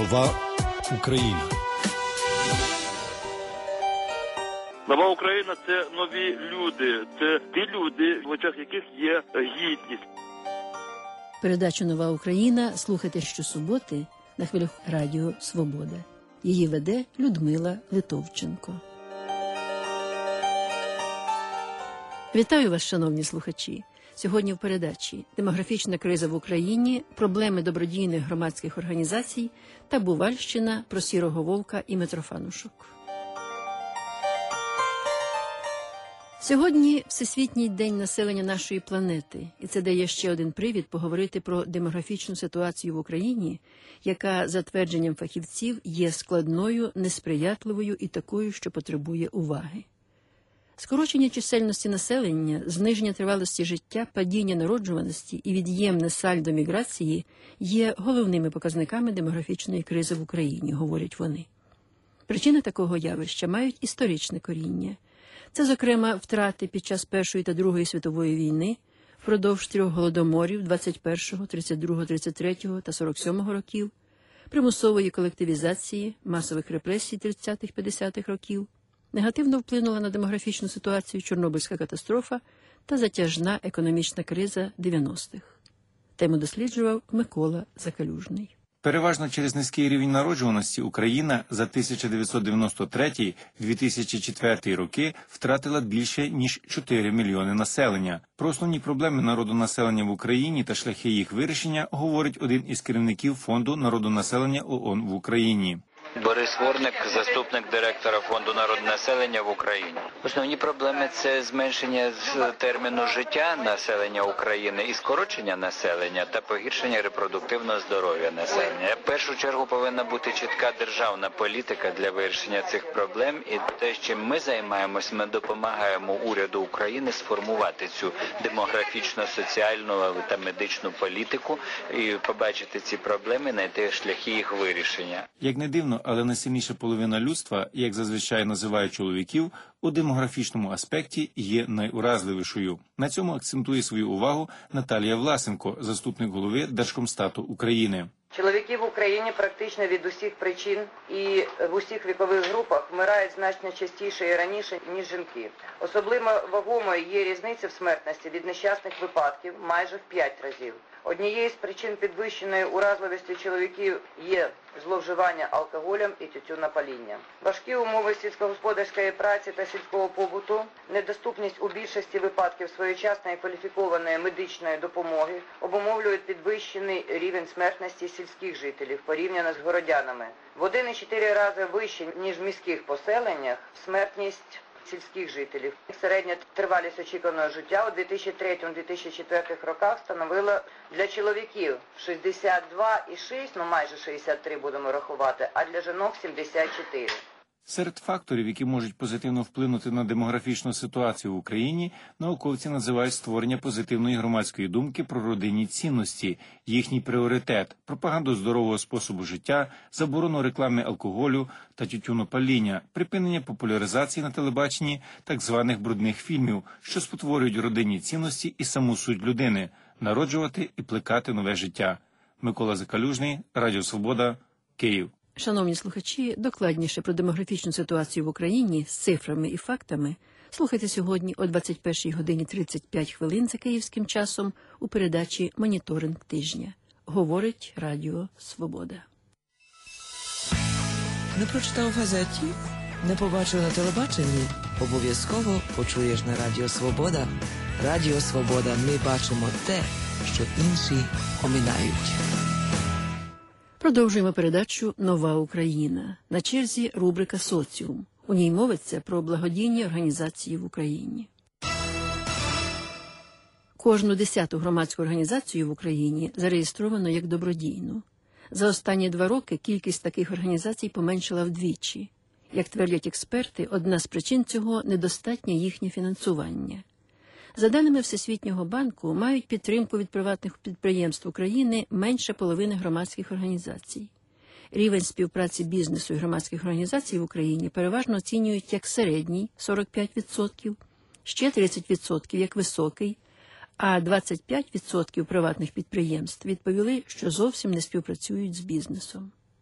Нова Україна. Нова Україна – це нові люди, це ті люди, в очах яких є гідність. Передачу «Нова Україна» слухайте щосуботи на хвилях Радіо Свобода. Її веде Людмила Литовченко. Вітаю вас, шановні слухачі! Сьогодні в передачі «Демографічна криза в Україні», проблеми добродійних громадських організацій та Бувальщина про сірого вовка і Митрофанушок. Сьогодні Всесвітній день населення нашої планети, і це дає ще один привід поговорити про демографічну ситуацію в Україні, яка, за твердженням фахівців, є складною, несприятливою і такою, що потребує уваги. Скорочення чисельності населення, зниження тривалості життя, падіння народжуваності і від'ємне сальдо міграції є головними показниками демографічної кризи в Україні, говорять вони. Причини такого явища мають історичне коріння. Це, зокрема, втрати під час Першої та Другої світової війни, впродовж 3 голодоморів 21-го, 32-го, 33-го та 47-го років, примусової колективізації, масових репресій 30-х-50-х років, негативно вплинула на демографічну ситуацію Чорнобильська катастрофа та затяжна економічна криза 90-х. Тему досліджував Микола Закалюжний. Переважно через низький рівень народжуваності Україна за 1993-2004 роки втратила більше, ніж 4 мільйони населення. Про основні проблеми народонаселення в Україні та шляхи їх вирішення говорить один із керівників Фонду народонаселення ООН в Україні. Борис Ворник, заступник директора Фонду народонаселення в Україні. Основні проблеми – це зменшення терміну життя населення України і скорочення населення та погіршення репродуктивного здоров'я населення. В першу чергу повинна бути чітка державна політика для вирішення цих проблем, і те, чим ми займаємося, ми допомагаємо уряду України сформувати цю демографічну, соціальну та медичну політику і побачити ці проблеми, знайти шляхи їх вирішення. Як не дивно, але найсильніша половина людства, як зазвичай називають чоловіків, у демографічному аспекті є найуразливішою. На цьому акцентує свою увагу Наталія Власенко, заступник голови Держкомстату України. Чоловіки в Україні практично від усіх причин і в усіх вікових групах вмирають значно частіше і раніше, ніж жінки. Особливо вагомою є різниця в смертності від нещасних випадків майже в 5 разів. Однією з причин підвищеної уразливості чоловіків є зловживання алкоголем і тютюнопаління. Важкі умови сільськогосподарської праці та сільського побуту, недоступність у більшості випадків своєчасної кваліфікованої медичної допомоги обумовлюють підвищений рівень смертності сільських жителів порівняно з городянами. В 1,4 рази вище, ніж в міських поселеннях, смертність сільських жителів. Середня тривалість очікуваного життя у 2003-2004 роках становила для чоловіків 62,6, майже 63 будемо рахувати, а для жінок 74. Серед факторів, які можуть позитивно вплинути на демографічну ситуацію в Україні, науковці називають створення позитивної громадської думки про родинні цінності, їхній пріоритет, пропаганду здорового способу життя, заборону реклами алкоголю та тютюнопаління, припинення популяризації на телебаченні так званих брудних фільмів, що спотворюють родинні цінності і саму суть людини – народжувати і плекати нове життя. Микола Закалюжний, Радіо Свобода, Київ. Шановні слухачі, докладніше про демографічну ситуацію в Україні з цифрами і фактами слухайте сьогодні о 21:35 за київським часом у передачі «Моніторинг тижня». Говорить Радіо Свобода. Не прочитав в газеті? Не побачив на телебаченні? Обов'язково почуєш на Радіо Свобода. Радіо Свобода, ми бачимо те, що інші оминають. Продовжуємо передачу «Нова Україна». На черзі рубрика «Соціум». У ній мовиться про благодійні організації в Україні. Кожну 10-ту громадську організацію в Україні зареєстровано як добродійну. За останні 2 роки кількість таких організацій поменшила вдвічі. Як твердять експерти, одна з причин цього – недостатнє їхнє фінансування. За даними Всесвітнього банку, мають підтримку від приватних підприємств України менше половини громадських організацій. Рівень співпраці бізнесу і громадських організацій в Україні переважно оцінюють як середній – 45%, ще 30% як високий, а 25% приватних підприємств відповіли, що зовсім не співпрацюють з бізнесом.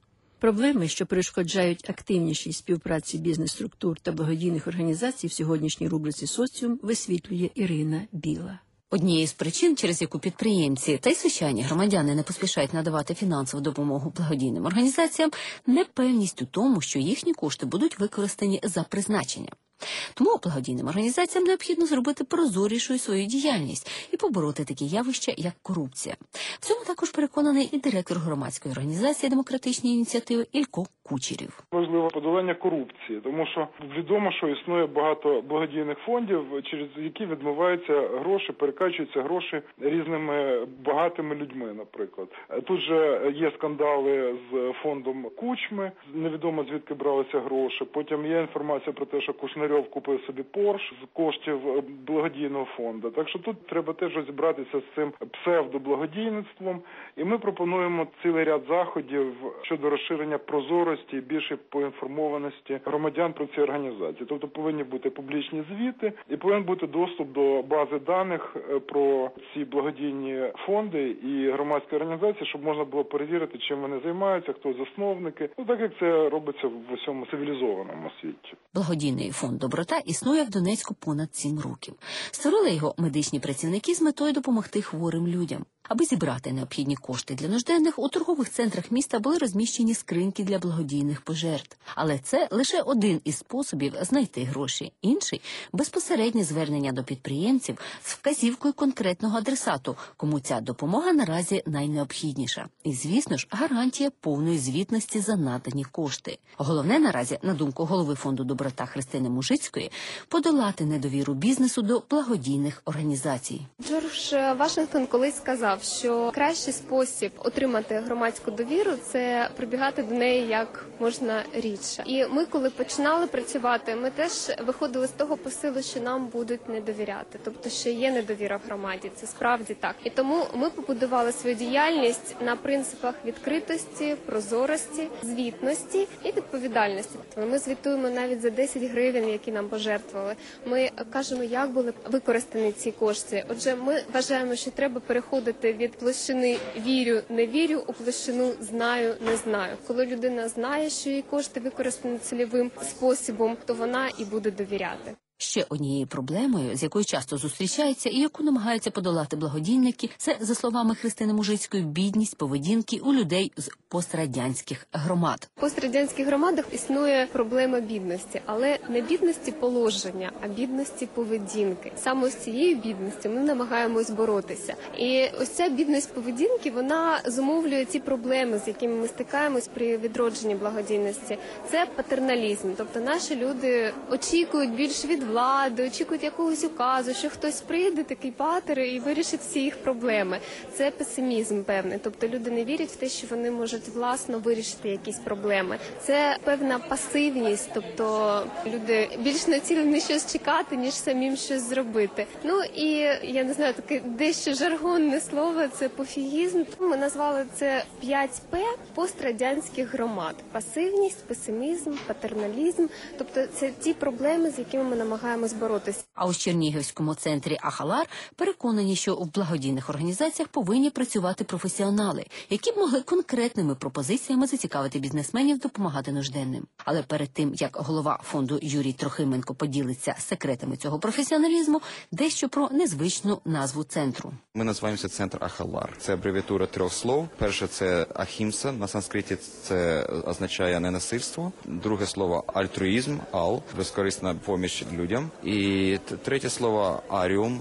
Проблеми, що перешкоджають активнішій співпраці бізнес-структур та благодійних організацій в сьогоднішній рубриці «Соціум», висвітлює Ірина Біла. Однією з причин, через яку підприємці та й звичайні громадяни не поспішають надавати фінансову допомогу благодійним організаціям, непевність у тому, що їхні кошти будуть використані за призначенням. Тому благодійним організаціям необхідно зробити прозорішою свою діяльність і побороти такі явища, як корупція. В цьому також переконаний і директор громадської організації «Демократичні ініціативи» Ілько Кучерів. Важливо подолання корупції, тому що відомо, що існує багато благодійних фондів, через які відмиваються гроші, перекачуються гроші різними багатими людьми, наприклад. Тут же є скандали з фондом Кучми, невідомо звідки бралися гроші. Потім є інформація про те, що Кушнарьов купив собі Порш з коштів благодійного фонду. Так що тут треба теж розібратися з цим псевдоблагодійництвом. І ми пропонуємо цілий ряд заходів щодо розширення прозорості і більшої поінформованості громадян про ці організації. Тобто повинні бути публічні звіти і повинен бути доступ до бази даних про ці благодійні фонди і громадські організації, щоб можна було перевірити, чим вони займаються, хто засновники. Ну, так як це робиться в усьому цивілізованому світі. Благодійний фонд «Доброта» існує в Донецьку понад 7 років. Створили його медичні працівники з метою допомогти хворим людям. Аби зібрати необхідні кошти для нужденних, у торгових центрах міста були розміщені скриньки для благодійних пожертв. Але це лише один із способів знайти гроші. Інший – безпосереднє звернення до підприємців з вказівкою конкретного адресату, кому ця допомога наразі найнеобхідніша. І, звісно ж, гарантія повної звітності за надані кошти. Головне наразі, на думку голови фонду «Доброта» Христини Мужицької, подолати недовіру бізнесу до благодійних організацій. Джордж Вашингтон колись сказав, що кращий спосіб отримати громадську довіру – це прибігати до неї як можна рідше. І ми, коли починали працювати, ми теж виходили з того посилу, що нам будуть не довіряти. Тобто, що є недовіра в громаді, це справді так. І тому ми побудували свою діяльність на принципах відкритості, прозорості, звітності і відповідальності. Ми звітуємо навіть за 10 гривень, які нам пожертвували. Ми кажемо, як були використані ці кошти. Отже, ми вважаємо, що треба переходити від площини «вірю, не вірю» у площину «знаю, не знаю». Коли людина знає, що її кошти використані цільовим способом, то вона і буде довіряти. Ще однією проблемою, з якою часто зустрічаються і яку намагаються подолати благодійники, це, за словами Христини Мужицької, бідність поведінки у людей з пострадянських громад. В пострадянських громадах існує проблема бідності, але не бідності положення, а бідності поведінки. Саме з цією бідністю ми намагаємось боротися. І ось ця бідність поведінки, вона зумовлює ті проблеми, з якими ми стикаємось при відродженні благодійності. Це патерналізм, тобто наші люди очікують більше від влади, очікують якогось указу, що хтось прийде, такий патер, і вирішить всі їх проблеми. Це песимізм певний, тобто люди не вірять в те, що вони можуть власно вирішити якісь проблеми. Це певна пасивність, тобто люди більш націлені щось чекати, ніж самим щось зробити. Ну і, я не знаю, таке дещо жаргонне слово, це пофігізм. Ми назвали це 5П пострадянських громад. Пасивність, песимізм, патерналізм, тобто це ті проблеми, з якими ми намагаємось боротися. А у Чернігівському центрі «Ахалар» переконані, що в благодійних організаціях повинні працювати професіонали, які б могли конкретними пропозиціями зацікавити бізнесменів допомагати нужденним. Але перед тим, як голова фонду Юрій Трохименко поділиться секретами цього професіоналізму, дещо про незвичну назву центру. Ми називаємося центр «Ахалар». Це абревіатура 3 слов. Перше – це «ахімса», на санскриті це означає ненасильство. Друге слово – альтруїзм, ал, безкорисна поміч людям. І третє слово «аріум»,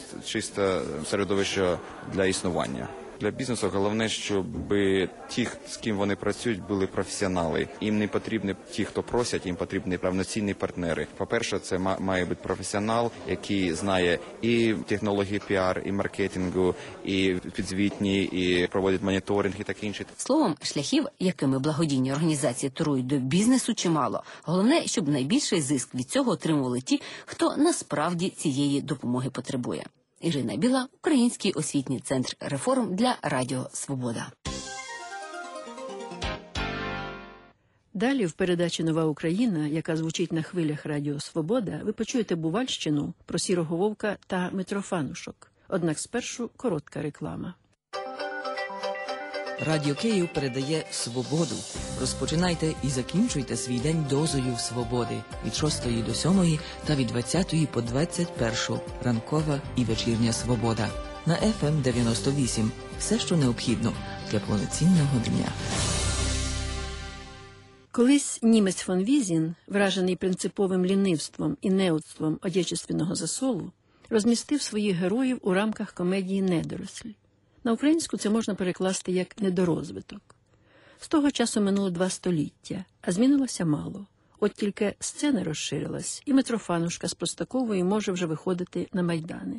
чисте середовище для існування. Для бізнесу головне, щоб ті, з ким вони працюють, були професіонали. Їм не потрібні ті, хто просять, їм потрібні повноцінні партнери. По-перше, це має бути професіонал, який знає і технології піар, і маркетингу, і підзвітні, і проводить моніторинг і таке інше. Словом, шляхів, якими благодійні організації турують до бізнесу, чимало. Головне, щоб найбільший зиск від цього отримували ті, хто насправді цієї допомоги потребує. Ірина Біла, Український освітній центр реформ для Радіо Свобода. Далі в передачі «Нова Україна», яка звучить на хвилях Радіо Свобода, ви почуєте Бувальщину про Сірого Вовка та Митрофанушок. Однак спершу коротка реклама. Радіо Київ передає свободу. Розпочинайте і закінчуйте свій день дозою свободи від 6 до 7 та від 20 по 21 ранкова і вечірня свобода. На FM 98. Все, що необхідно для повноцінного дня. Колись німець фон Візін, вражений принциповим лінивством і неудством отечественного засолу, розмістив своїх героїв у рамках комедії «Недоросль». На українську це можна перекласти як «недорозвиток». З того часу минуло 2 століття, а змінилося мало. От тільки сцена розширилась, і Митрофанушка з Простакової може вже виходити на майдани.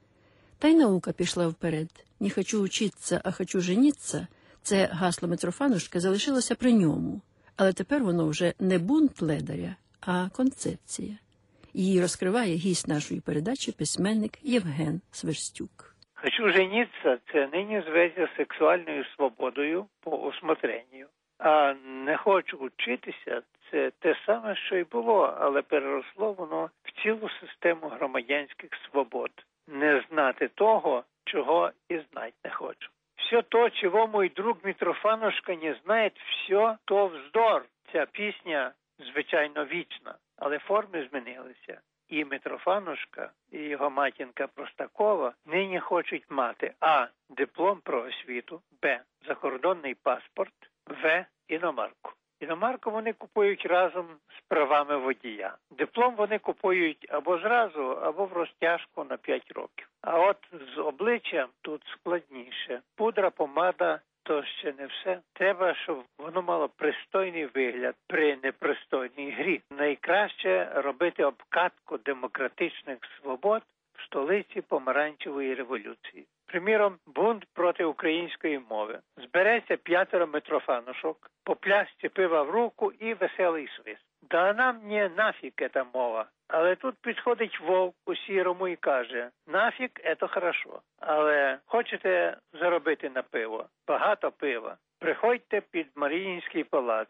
Та й наука пішла вперед. «Не хочу учиться, а хочу женіться» – це гасло Митрофанушки залишилося при ньому. Але тепер воно вже не бунт ледаря, а концепція. Її розкриває гість нашої передачі письменник Євген Сверстюк. «Хочу жениться» – це нині зветься сексуальною свободою по усмотренню. А «не хочу учитися» – це те саме, що й було, але переросло воно в цілу систему громадянських свобод. Не знати того, чого і знать не хочу. «Все то, чего мой друг Митрофанушка не знает, все то вздор». Ця пісня, звичайно, вічна, але форми змінилися. І Митрофанушка, і його матінка Простакова нині хочуть мати а. диплом про освіту, б. закордонний паспорт, в. іномарку. Іномарку вони купують разом з правами водія. Диплом вони купують або зразу, або в розтяжку на 5 років. А от з обличчям тут складніше. Пудра, помада – то ще не все. Треба, щоб воно мало пристойний вигляд при непристойній грі. Найкраще робити обкатку демократичних свобод в столиці помаранчевої революції. Приміром, бунт проти української мови. Збереться 5 Митрофанушок, по пляшці пива в руку і веселий свист. Да нам не нафіг ета мова. Але тут підходить вовк у сірому і каже: нафіг – це хорошо. Але хочете заробити на пиво? Багато пива. Приходьте під Маріїнський палац.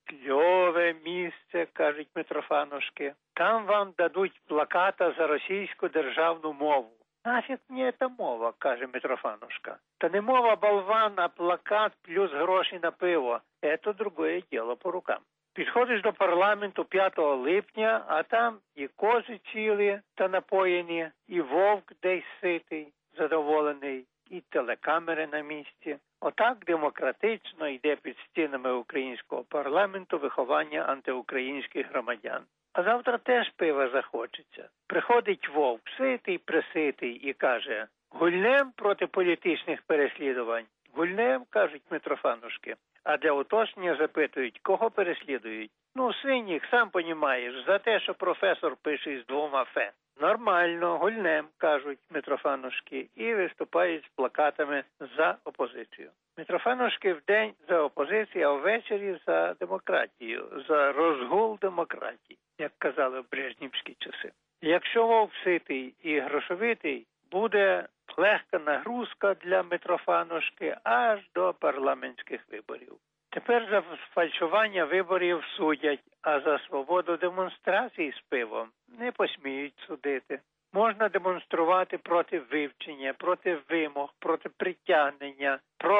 Кльове місце, кажуть Митрофанушки. Там вам дадуть плаката за російську державну мову. Нафіг мені ця мова, каже Митрофанушка. Та не мова, болван, а плакат плюс гроші на пиво. Це другое діло по рукам. Підходиш до парламенту 5 липня, а там і кози цілі та напоєні, і вовк десь ситий, задоволений, і телекамери на місці. Отак демократично йде під стінами українського парламенту виховання антиукраїнських громадян. А завтра теж пива захочеться. Приходить вовк, ситий-преситий, і каже: гульнем проти політичних переслідувань. Гульнем, кажуть Митрофанушки. А для уточнення запитують, кого переслідують. Ну, синіх, сам понімаєш, за те, що професор пише із 2 «фе». Нормально, гульнем, кажуть Митрофанушки, і виступають з плакатами за опозицію. Митрофанушки вдень за опозицію, а ввечері за демократію, за розгул демократії, як казали в брежнівські часи. Якщо вовк ситий і грошовитий, буде легка нагрузка для Митрофанушки аж до парламентських виборів. Тепер за фальшування виборів судять, а за свободу демонстрацій з пивом не посміють судити. Можна демонструвати проти вивчення, проти вимог, проти притягнення,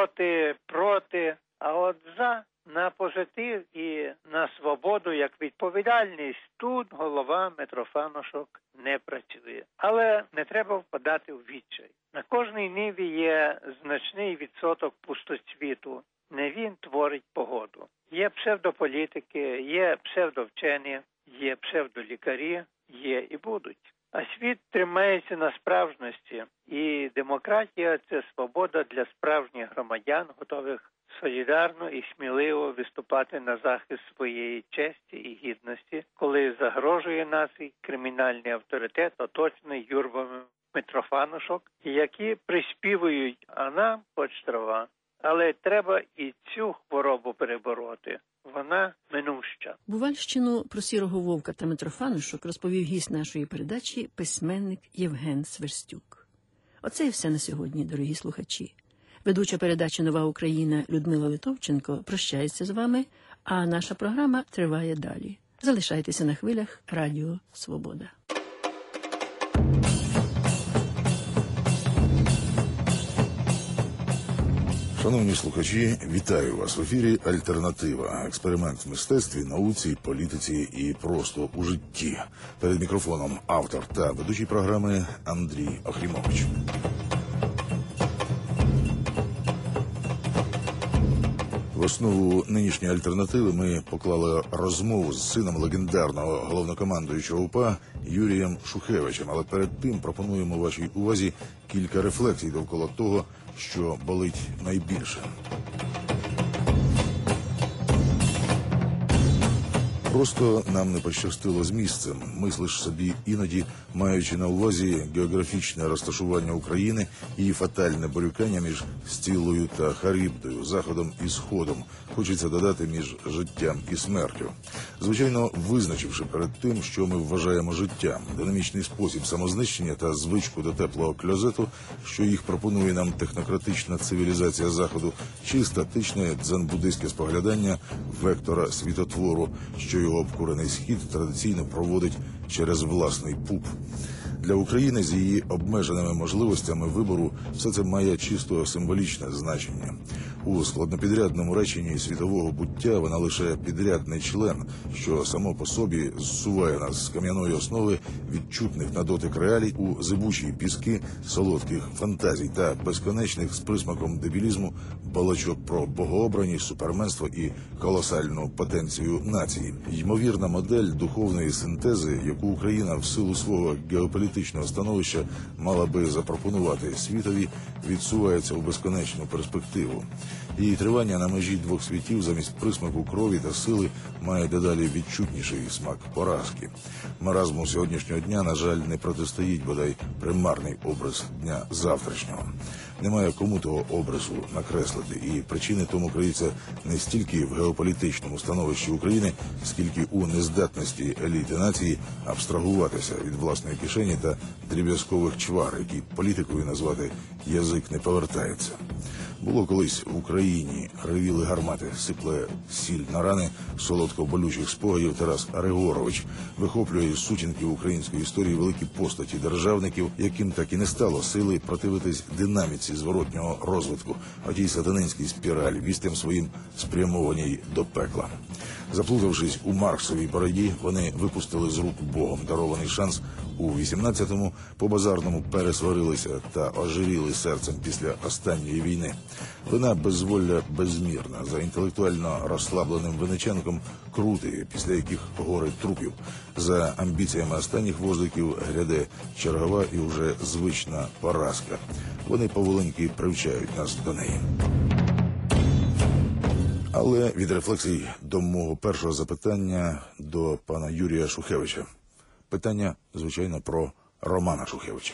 проти, а от за на позитив і на свободу як відповідальність тут голова Митрофанушок не працює. Але не треба впадати в відчай. На кожній ниві є значний відсоток пустоцвіту. Не він творить погоду. Є псевдополітики, є псевдовчені, є псевдолікарі, є і будуть. А світ тримається на справжності. І демократія – це свобода для справжніх громадян, готових солідарно і сміливо виступати на захист своєї честі і гідності, коли загрожує нації кримінальний авторитет, оточений юрбами Митрофанушок, які приспівують: а нам хоч трава. Але треба і цю хворобу перебороти. Вона минуща. Бувальщину про сірого вовка та Митрофанушок розповів гість нашої передачі письменник Євген Сверстюк. Оце і все на сьогодні, дорогі слухачі. Ведуча передачі «Нова Україна» Людмила Литовченко прощається з вами, а наша програма триває далі. Залишайтеся на хвилях Радіо Свобода. Шановні слухачі, вітаю вас в ефірі «Альтернатива». Експеримент в мистецтві, науці, політиці і просто у житті. Перед мікрофоном автор та ведучий програми Андрій Охрімович. В основу нинішньої альтернативи ми поклали розмову з сином легендарного головнокомандуючого УПА Юрієм Шухевичем. Але перед тим пропонуємо вашій увазі кілька рефлексій довкола того, що болить найбільше. Просто нам не пощастило з місцем. Мислиш собі іноді, маючи на увазі географічне розташування України і фатальне борюкання між Стілою та Харибдою, Заходом і Сходом. Хочеться додати між життям і смертю. Звичайно, визначивши перед тим, що ми вважаємо життям, динамічний спосіб самознищення та звичку до теплого кльозету, що їх пропонує нам технократична цивілізація Заходу, чи статичне дзен-буддистське споглядання вектора світотвору, що його обкурений схід традиційно проводить через власний пуп. Для України з її обмеженими можливостями вибору все це має чисто символічне значення. У складнопідрядному реченні світового буття вона лише підрядний член, що само по собі зсуває нас з кам'яної основи відчутних на дотик реалій у зибучі піски солодких фантазій та безконечних з присмаком дебілізму балачок про богообраність, суперменство і колосальну потенцію нації. Ймовірна модель духовної синтези, яку Україна в силу свого геополітичного становища мала би запропонувати світові, відсувається у безконечну перспективу. Її тривання на межі двох світів замість присмаку крові та сили має дедалі відчутніший смак поразки. Маразму сьогоднішнього дня, на жаль, не протистоїть бодай примарний образ дня завтрашнього. Немає кому того образу накреслити, і причини тому криються не стільки в геополітичному становищі України, скільки у нездатності еліти нації абстрагуватися від власної кишені та дріб'язкових чвар, які політикою назвати язик не повертається. Було колись в Україні, ревіли гармати, сипле сіль на рани солодко-болючих спогадів Тарас Григорович, вихоплює з сутінків української історії великі постаті державників, яким так і не стало сили противитись динаміці зворотнього розвитку, а тій сатанинській спіралі, вістям своїм спрямованій до пекла. Заплутавшись у Марксовій боротьбі, вони випустили з рук Богом дарований шанс у 18-му, по-базарному пересварилися та ожиріли серцем після останньої війни. Вина безволля безмірна, за інтелектуально розслабленим Винниченком крути, після яких гори трупів. За амбіціями останніх вождиків гряде чергова і вже звична поразка. Вони поволеньки привчають нас до неї. Але від рефлексій до мого першого запитання до пана Юрія Шухевича. Питання, звичайно, про Романа Шухевича.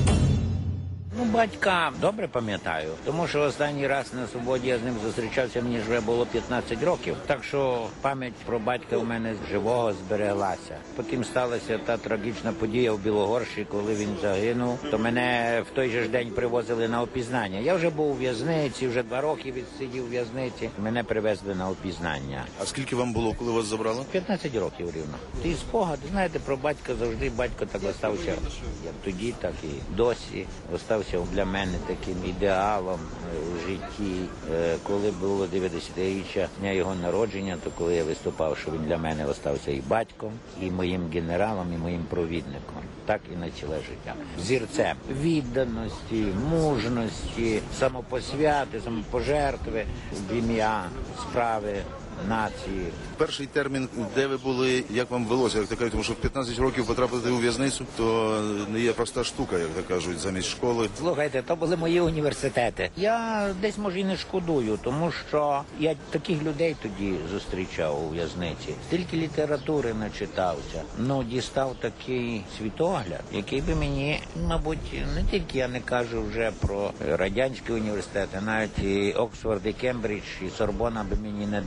Батька добре пам'ятаю, тому що останній раз на свободі я з ним зустрічався, мені вже було 15 років. Так що пам'ять про батька у мене живого збереглася. Потім сталася та трагічна подія в Білогорші, коли він загинув. То мене в той же ж день привозили на опізнання. Я вже був у в'язниці, вже 2 роки відсидів у в'язниці. Мене привезли на опізнання. А скільки вам було, коли вас забрали? 15 років рівно. Ті спогади, знаєте, про батька завжди батько так остався. Як тоді, так і досі остався для мене таким ідеалом у житті. Коли було 90-річчя дня його народження, то коли я виступав, що він для мене остався і батьком, і моїм генералом, і моїм провідником. Так і на ціле життя. Зірцем відданості, мужності, самопосвяти, самопожертви в ім'я справи нації. Перший термін, де ви були, як вам вдалося, як то кажуть, тому що в 15 років потрапити у в'язницю, то не є проста штука, як то кажуть, замість школи. Слухайте, то були мої університети. Я десь, може, і не шкодую, тому що я таких людей тоді зустрічав у в'язниці. Стільки літератури начитався. Дістав такий світогляд, який би мені, мабуть, не тільки я не кажу вже про радянські університети, навіть і Оксфорд, і Кембридж, і Сорбона би мені не дали.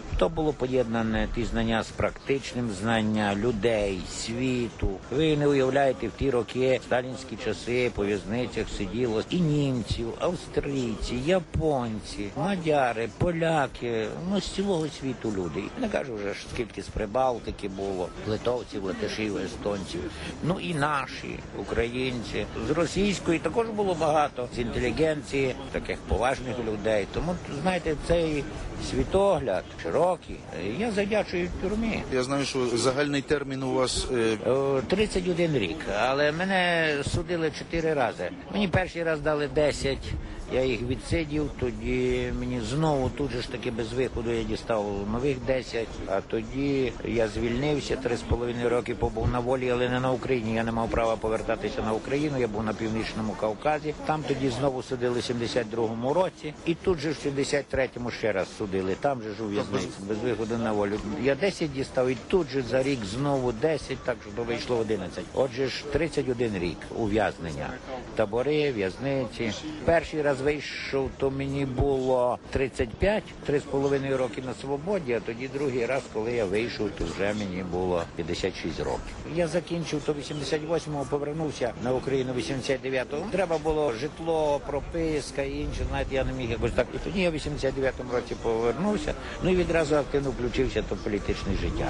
То було поєднане ті знання з практичним знанням людей, світу. Ви не уявляєте, в ті роки, сталінські часи, по в'язницях сиділо і німців, австрійці, японці, мадяри, поляки, з цілого світу люди. Не кажу вже, скільки з Прибалтики було, литовців, латишів, естонців. І наші, українці. З російської також було багато, з інтелігенції, таких поважних людей. Тому, знаєте, цей світогляд широкий, я завдячую тюрмі. Я знаю, що загальний термін у вас... 31 рік, але мене судили 4 рази. Мені перший раз дали 10, я їх відсидів, тоді мені знову тут же ж таки без виходу я дістав нових 10, а тоді я звільнився, 3,5 роки побув на волі, але не на Україні. Я не мав права повертатися на Україну, я був на Північному Кавказі. Там тоді знову судили в 72-му році, і тут же в 73-му ще раз судили, там же ж у в'язниці, без виходу на волю. Я 10 дістав, і тут же за рік знову 10, так що вийшло 11. Отже ж 31 рік ув'язнення. Табори, в'язниці. Перший раз вийшов, то мені було 35, 3,5 роки на свободі, а тоді другий раз, коли я вийшов, то вже мені було 56 років. Я закінчив то 88-го, повернувся на Україну 89-го. Треба було житло, прописка і інше, знаєте, я не міг якось так. І тоді я в 89-му році повернувся, і відразу активно включився до політичне життя.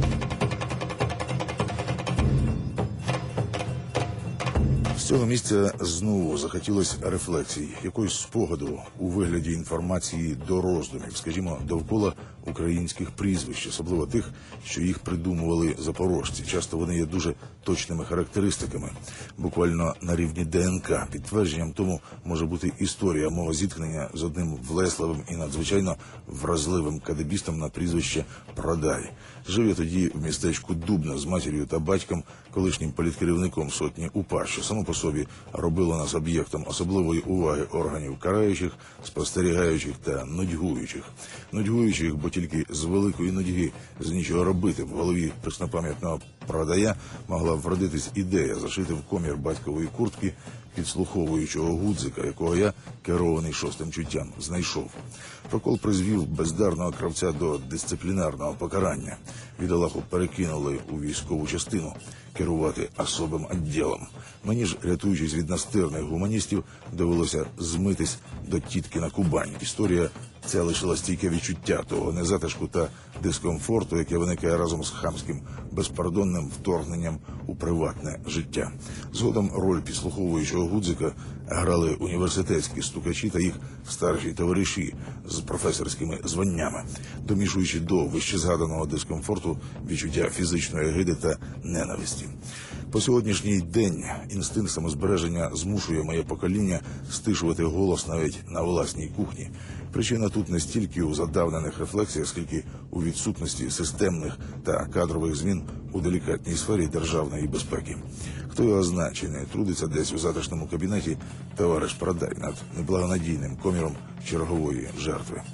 З цього місця знову захотілося рефлексій, якоїсь спогаду у вигляді інформації до роздумів, скажімо, довкола українських прізвищ, особливо тих, що їх придумували запорожці. Часто вони є дуже точними характеристиками, буквально на рівні ДНК. Підтвердженням тому може бути історія мого зіткнення з одним влесливим і надзвичайно вразливим кадебістом на прізвище Продай. Жив я тоді в містечку Дубна з матір'ю та батьком, колишнім політкерівником сотні УПА, що само по собі робило нас об'єктом особливої уваги органів караючих, спостерігаючих та нудьгуючих. Нудьгуючих, бо тільки з великої нудьги, з нічого робити, в голові преснопам'ятного Продая могла вродитись ідея зашити в комір батькової куртки підслуховуючого гудзика, якого я, керований шостим чуттям, знайшов. Прокол призвів бездарного кравця до дисциплінарного покарання. Бідолаху перекинули у військову частину керувати особим відділом. Мені ж, рятуючись від настирних гуманістів, довелося змитись до тітки на Кубані. Історія ця лишила стійке відчуття того незатишку та дискомфорту, яке виникає разом з хамським, безпардонним вторгненням у приватне життя. Згодом роль підслуховуючого гудзика грали університетські стукачі та їх старші товариші з професорськими званнями, домішуючи до вищезгаданого дискомфорту відчуття фізичної гиди та ненависті. По сьогоднішній день інстинкт самозбереження змушує моє покоління стишувати голос навіть на власній кухні. Причина тут не стільки у задавнених рефлексіях, скільки у відсутності системних та кадрових змін у делікатній сфері державної безпеки. Хто його знає, чи не трудиться десь у затишному кабінеті товариш Продай над неблагонадійним коміром чергової жертви.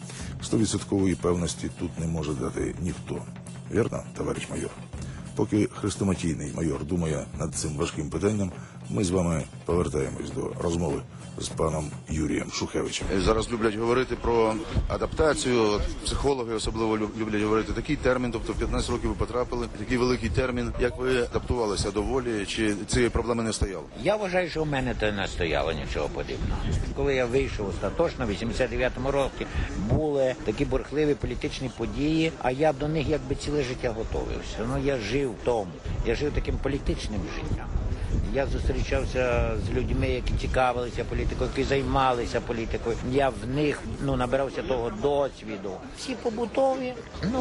100% певності тут не може дати ніхто. Вірно, товариш майор? Поки хрестоматійний майор думає над цим важким питанням, ми з вами повертаємось до розмови з паном Юрієм Шухевичем. Зараз люблять говорити про адаптацію, психологи особливо люблять говорити такий термін, тобто в 15 років ви потрапили, такий великий термін. Як ви адаптувалися до волі, чи цієї проблеми не стояло? Я вважаю, що в мене то не стояло нічого подібного. Коли я вийшов остаточно, в 89-му році, були такі бурхливі політичні події, а я до них якби ціле життя готовився. Я жив в тому, я жив таким політичним життям. Я зустрічався з людьми, які цікавилися політикою, які займалися політикою. Я в них набирався того досвіду. Всі побутові,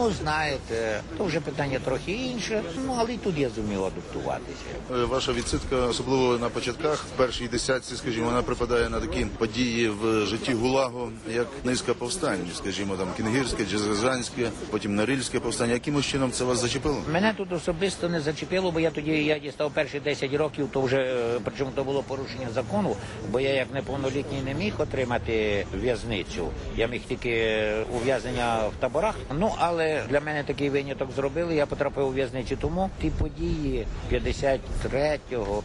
знаєте, то вже питання трохи інше, але і тут я зумів адаптуватися. Ваша відсидка, особливо на початках, в першій десятці, скажімо, вона припадає на такі події в житті ГУЛАГу, як низка повстань, скажімо, там Кінгірське, Джезазанське, потім Норильське повстання. Якимось чином це вас зачепило? Мене тут особисто не зачепило, бо я дістав перші 10 років років, то вже, причому то було порушення закону, бо я як неповнолітній не міг отримати в'язницю. Я міг тільки ув'язнення в таборах. Ну, але для мене такий виняток зробили, я потрапив у в'язницю. Тому ті події 53-го,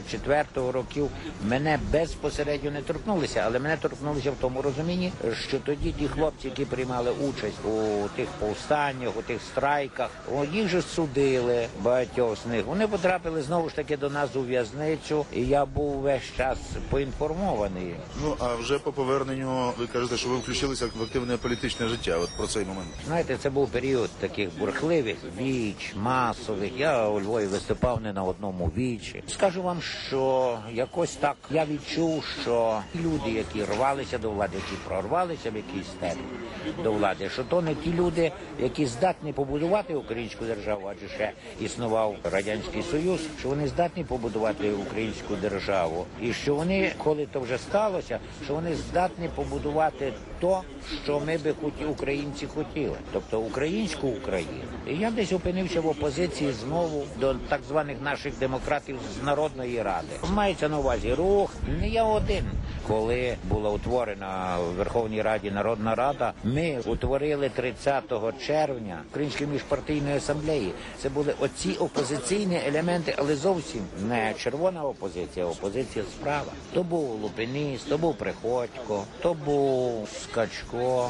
54-го років мене безпосередньо не торкнулися, але мене торкнулися в тому розумінні, що тоді ті хлопці, які приймали участь у тих повстаннях, у тих страйках, їх же судили, багатьох з них. Вони потрапили знову ж таки до нас у в'язницю, і я був весь час поінформований. Ну, а вже по поверненню ви кажете, що ви включилися в активне політичне життя, от про цей момент. Знаєте, це був період таких бурхливих віч, масових. Я у Львові виступав не на одному вічі. Скажу вам, що якось так я відчув, що люди, які рвалися до влади, які прорвалися в якийсь степені до влади, що то не ті люди, які здатні побудувати українську державу, адже ще існував Радянський Союз, що вони здатні побудувати українську державу. І що вони, коли то вже сталося, що вони здатні побудувати то, що ми би українці хотіли. Тобто українську Україну. І я десь опинився в опозиції знову до так званих наших демократів з Народної Ради. Мається на увазі рух, не я один. Коли була утворена в Верховній Раді Народна Рада, ми утворили 30 червня Української міжпартійної асамблеї. Це були оці опозиційні елементи, але зовсім не червона опозиція, а опозиція справа. То був Лупеніс, то був Приходько, то був Скачко,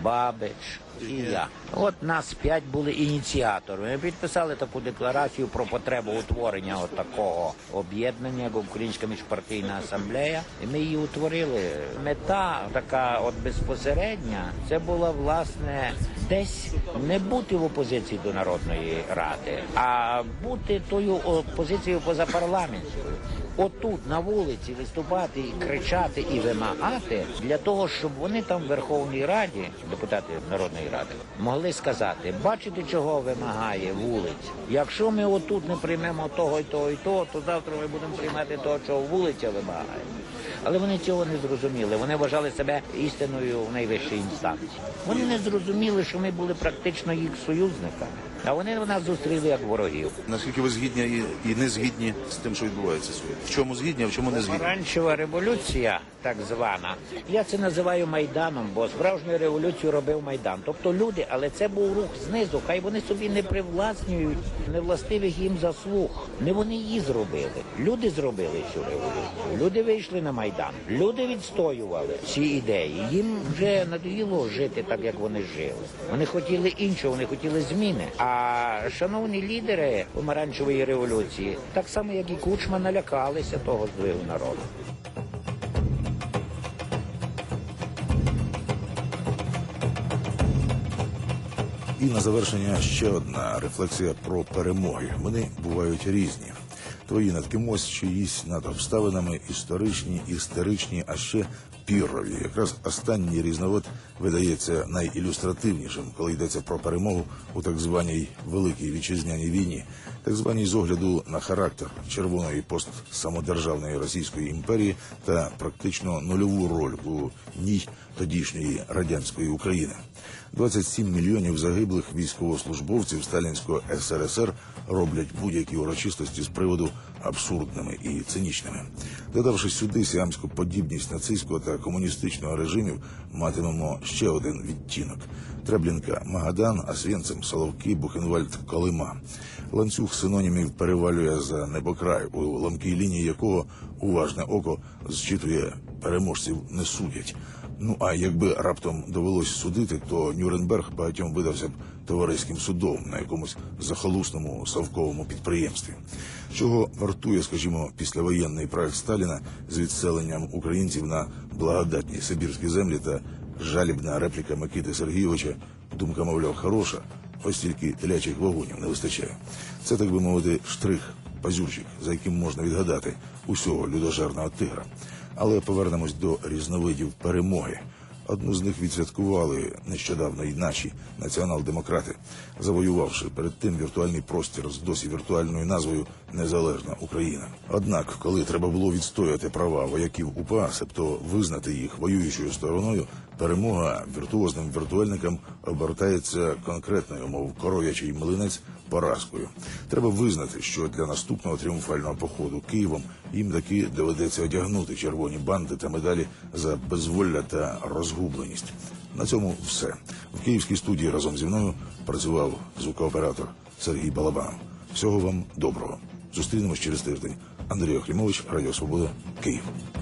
Бабич і я. От нас 5 були ініціаторами. Ми підписали таку декларацію про потребу утворення от такого об'єднання, як Українська міжпартійна асамблея. І ми її утворили. Мета така от безпосередня, це була, власне, десь не бути в опозиції до Народної Ради, а бути тою опозицією позапарламентською. Отут, на вулиці, виступати, і кричати і вимагати для того, щоб вони там в Верховній Раді, депутати Народної Ради, могли сказати, бачите, чого вимагає вулиця. Якщо ми отут не приймемо того і того і того, то завтра ми будемо приймати того, чого вулиця вимагає. Але вони цього не зрозуміли. Вони вважали себе істинною в найвищій інстанції. Вони не зрозуміли, що ми були практично їх союзниками. А вони нас зустріли як ворогів. Наскільки ви згідні і не згідні з тим, що відбувається сьогодні? В чому згідні, а в чому не згідні? Помаранчева революція, так звана, я це називаю Майданом, бо справжню революцію робив Майдан. Тобто люди, але це був рух знизу, хай вони собі не привласнюють невластивих їм заслуг. Не вони її зробили. Люди зробили цю революцію. Люди вийшли на Майдан. Люди відстоювали ці ідеї. Їм вже надоїло жити так, як вони жили. Вони хотіли іншого, вони хотіли зміни. А шановні лідери помаранчевої революції, так само, як і Кучма, налякалися того здвигу народу. І на завершення ще одна рефлексія про перемоги. Вони бувають різні. Твої над кимось, чиїсь над обставинами, історичні, істеричні, а ще піррові. Якраз останній різновид видається найілюстративнішим, коли йдеться про перемогу у так званій Великій Вітчизняній війні, так званій з огляду на характер червоної постсамодержавної Російської імперії та практично нульову роль у ній тодішньої радянської України. 27 мільйонів загиблих військовослужбовців сталінського СРСР роблять будь-які урочистості з приводу абсурдними і цинічними. Додавши сюди сіамську подібність нацистського та комуністичного режимів, матимемо ще один відтінок. Треблінка, Магадан, Освенцим, Соловки, Бухенвальд, Колима. Ланцюг синонімів перевалює за небокрай, у ламкій лінії якого уважне око зчитує «переможців не судять». Ну, а якби раптом довелось судити, то Нюрнберг багатьом видався б товариським судом на якомусь захолусному совковому підприємстві. Чого вартує, скажімо, післявоєнний проект Сталіна з відселенням українців на благодатні сибірські землі та жалібна репліка Микити Сергійовича, думка, мовляв, хороша, ось тільки телячих вагонів не вистачає. Це, так би мовити, штрих, пазюрчик, за яким можна відгадати усього людожерного тигра. Але повернемось до різновидів перемоги. Одну з них відсвяткували нещодавно і наші націонал-демократи, завоювавши перед тим віртуальний простір з досі віртуальною назвою «Незалежна Україна». Однак, коли треба було відстояти права вояків УПА, себто визнати їх воюючою стороною, Перемога віртуозним віртуальникам обертається конкретною, мов коров'ячий млинець, поразкою. Треба визнати, що для наступного тріумфального походу Києвом їм таки доведеться одягнути червоні банти та медалі за безволля та розгубленість. На цьому все. В київській студії разом зі мною працював звукооператор Сергій Балабанов. Всього вам доброго. Зустрінемось через тиждень. Андрій Охлімович, Радіо Свобода, Київ.